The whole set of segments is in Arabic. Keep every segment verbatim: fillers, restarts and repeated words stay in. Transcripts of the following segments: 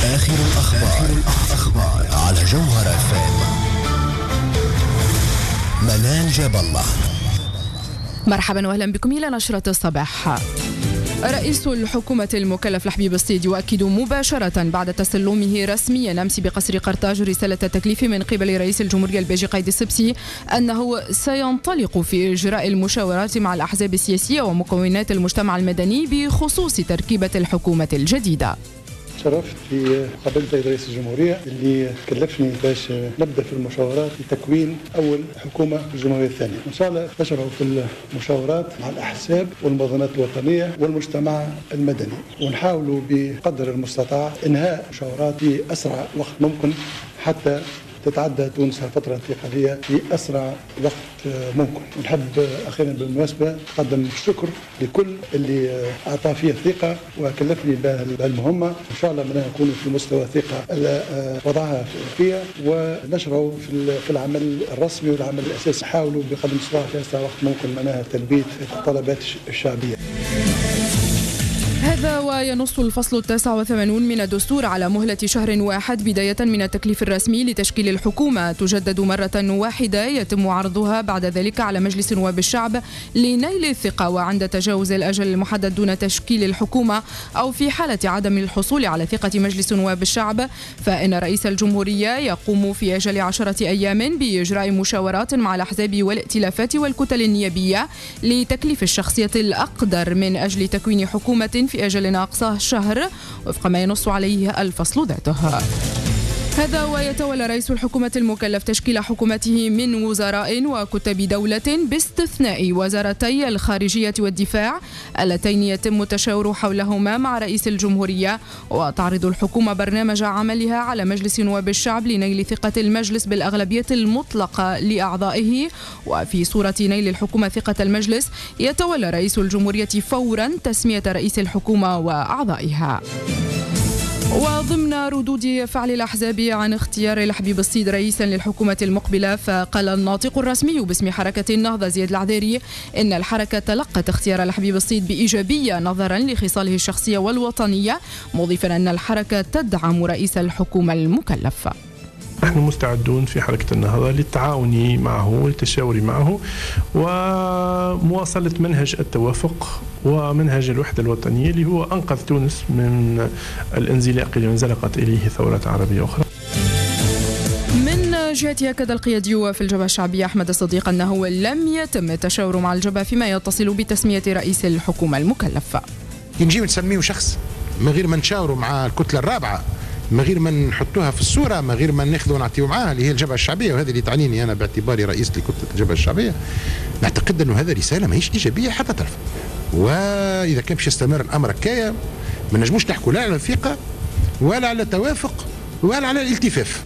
آخر الأخبار, الأخبار على جوهر اف ام. منال جاب الله. مرحبا واهلا بكم إلى نشرة الصباح. رئيس الحكومة المكلف لحبيب الصيد يؤكد مباشرة بعد تسلمه رسميا أمس بقصر قرطاج رسالة التكليف من قبل رئيس الجمهورية البيجي قايد السبسي أنه سينطلق في إجراء المشاورات مع الأحزاب السياسية ومكونات المجتمع المدني بخصوص تركيبة الحكومة الجديدة. شرفت في قابلت رئيس الجمهورية اللي كلفني باش نبدأ في المشاورات لتكوين أول حكومة في الجمهورية الثانية. إن شاء الله نشرعوا في المشاورات مع الأحزاب والمنظمات الوطنية والمجتمع المدني، ونحاولوا بقدر المستطاع إنهاء المشاورات في أسرع وقت ممكن حتى تتعدى تونس فترة انتقالية في أسرع وقت ممكن. ونحب أخيرا بالمناسبة أقدم الشكر لكل اللي أعطى فيه الثقة وكلفني بهالمهمة. إن شاء الله بدنا نكون في مستوى الثقة اللي وضعها فيها ونشروا في العمل الرسمي والعمل الأساسي. حاولوا بقدر المستطاع في أسرع وقت ممكن معناها تلبية الطلبات الشعبية. هذا وينص الفصل التاسع والثمانون من الدستور على مهلة شهر واحد بداية من التكليف الرسمي لتشكيل الحكومة، تجدد مرة واحدة يتم عرضها بعد ذلك على مجلس نواب الشعب لنيل الثقة، وعند تجاوز الأجل المحدد دون تشكيل الحكومة أو في حالة عدم الحصول على ثقة مجلس نواب الشعب فإن رئيس الجمهورية يقوم في أجل عشرة أيام بإجراء مشاورات مع الأحزاب والائتلافات والكتل النيابية لتكليف الشخصية الأقدر من أجل تكوين حكومة في أجل أقصاه شهر وفق ما ينص عليه الفصل ذاته. هذا ويتولى رئيس الحكومة المكلف تشكيل حكومته من وزراء وكتاب دولة باستثناء وزارتي الخارجية والدفاع اللتين يتم التشاور حولهما مع رئيس الجمهورية، وتعرض الحكومة برنامج عملها على مجلس نواب الشعب لنيل ثقة المجلس بالأغلبية المطلقة لأعضائه. وفي صورة نيل الحكومة ثقة المجلس يتولى رئيس الجمهورية فورا تسمية رئيس الحكومة وأعضائها. وضمن ردود فعل الأحزاب عن اختيار لحبيب الصيد رئيسا للحكومة المقبلة، فقال الناطق الرسمي باسم حركة النهضة زياد العذيري إن الحركة تلقت اختيار لحبيب الصيد بإيجابية نظرا لخصاله الشخصية والوطنية، مضيفا أن الحركة تدعم رئيس الحكومة المكلف. نحن مستعدون في حركة النهضة للتعاون معه والتشاور معه ومواصلة منهج التوافق ومنهج الوحدة الوطنية اللي هو أنقذ تونس من الانزلاق اللي انزلقت إليه ثورات عربية أخرى. من جهة أكد القيادي في الجبهة الشعبية أحمد الصديق أنه لم يتم التشاور مع الجبهة فيما يتصل بتسمية رئيس الحكومة المكلف. نجي نسميه شخص من غير ما نشاوروا مع الكتلة الرابعة، من غير ما نحطوها في الصورة، من غير ما ناخذوا ونعطيوا معاها اللي هي الجبهة الشعبية، وهذه اللي تعنيني أنا باعتباري رئيس لكتلة الجبهة الشعبية. نعتقد أنه هذا رسالة ماهيش إيجابية حتى طرف، وإذا كان باش يستمر الأمر هكايا ما نجموش نحكوا لا على الثقة ولا على التوافق ولا على الالتفاف.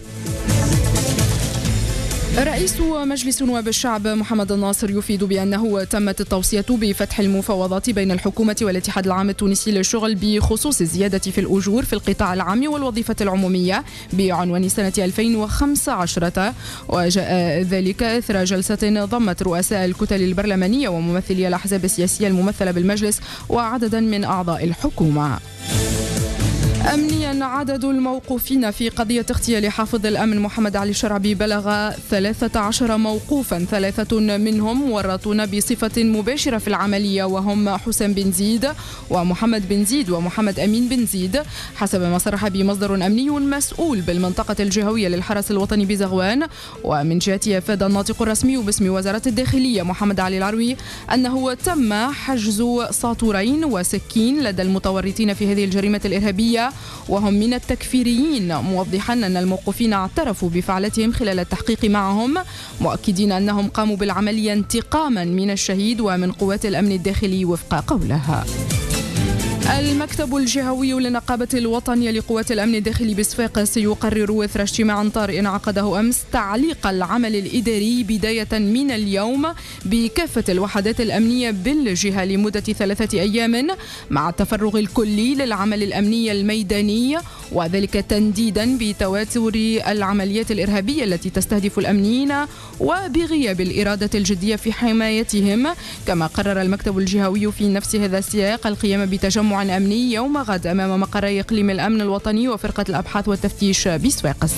رئيس مجلس نواب الشعب محمد الناصر يفيد بأنه تمت التوصية بفتح المفاوضات بين الحكومة والاتحاد العام التونسي للشغل بخصوص الزيادة في الأجور في القطاع العام والوظيفة العمومية بعنوان سنة ألفين وخمسة عشر، وجاء ذلك إثر جلسة ضمت رؤساء الكتل البرلمانية وممثلي الأحزاب السياسية الممثلة بالمجلس وعددا من أعضاء الحكومة. أمنيا، عدد الموقوفين في قضية اغتيال حافظ الأمن محمد علي الشرعبي بلغ ثلاثة عشر موقوفا، ثلاثة منهم مورطون بصفة مباشرة في العملية وهم حسن بن زيد ومحمد بن زيد ومحمد أمين بن زيد، حسب ما صرح بمصدر أمني مسؤول بالمنطقة الجهوية للحرس الوطني بزغوان. ومن جهته أفاد الناطق الرسمي باسم وزارة الداخلية محمد علي العروي أنه تم حجز ساطورين وسكين لدى المتورطين في هذه الجريمة الإرهابية وهم من التكفيريين، موضحا أن الموقوفين اعترفوا بفعلتهم خلال التحقيق معهم، مؤكدين أنهم قاموا بالعملية انتقاما من الشهيد ومن قوات الأمن الداخلي وفق قولها. المكتب الجهوي للنقابة الوطنية لقوات الأمن الداخلي بصفاقس سيقرر إثر اجتماع طارئ عقده أمس تعليق العمل الإداري بداية من اليوم بكافة الوحدات الأمنية بالجهة لمدة ثلاثة أيام مع التفرغ الكلي للعمل الأمني الميداني وذلك تنديدا بتواتر العمليات الإرهابية التي تستهدف الأمنيين وبغياب الإرادة الجدية في حمايتهم. كما قرر المكتب الجهوي في نفس هذا السياق القيام بتجمع أمني يوم غد أمام مقري إقليم الأمن الوطني وفرقة الأبحاث والتفتيش بصفاقس.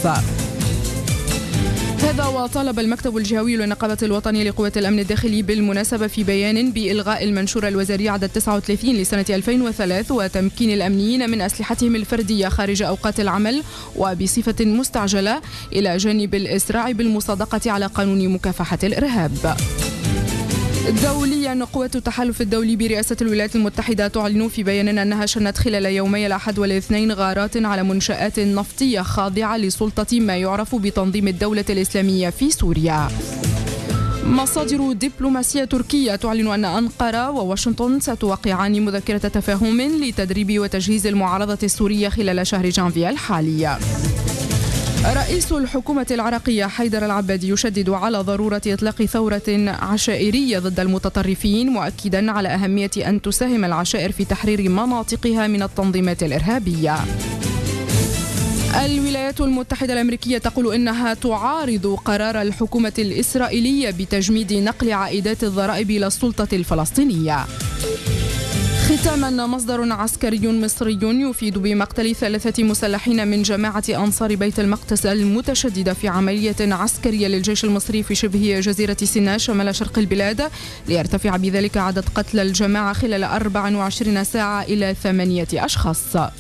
هذا وطالب المكتب الجهوي للنقابة الوطنية لقوات الأمن الداخلي بالمناسبة في بيان بإلغاء المنشور الوزاري عدد تسعة وثلاثين لسنة ألفين وثلاثة وتمكين الأمنيين من أسلحتهم الفردية خارج أوقات العمل وبصفة مستعجلة، إلى جانب الإسراع بالمصادقة على قانون مكافحة الإرهاب. دوليا، قوة التحالف الدولي برئاسة الولايات المتحدة تعلن في بيان أنها شنت خلال يومي الأحد والاثنين غارات على منشآت نفطية خاضعة لسلطة ما يعرف بتنظيم الدولة الإسلامية في سوريا. مصادر دبلوماسية تركية تعلن أن أنقرة وواشنطن ستوقعان مذكرة تفاهم لتدريب وتجهيز المعارضة السورية خلال شهر جانفي الحالي. رئيس الحكومة العراقية حيدر العبادي يشدد على ضرورة إطلاق ثورة عشائرية ضد المتطرفين، مؤكدا على أهمية أن تساهم العشائر في تحرير مناطقها من التنظيمات الإرهابية. الولايات المتحدة الأمريكية تقول إنها تعارض قرار الحكومة الإسرائيلية بتجميد نقل عائدات الضرائب إلى السلطة الفلسطينية. ختاما، مصدر عسكري مصري يفيد بمقتل ثلاثة مسلحين من جماعة أنصار بيت المقدس المتشددة في عملية عسكرية للجيش المصري في شبه جزيرة سيناء شمال شرق البلاد، ليرتفع بذلك عدد قتلى الجماعة خلال أربع وعشرين ساعة إلى ثمانية أشخاص.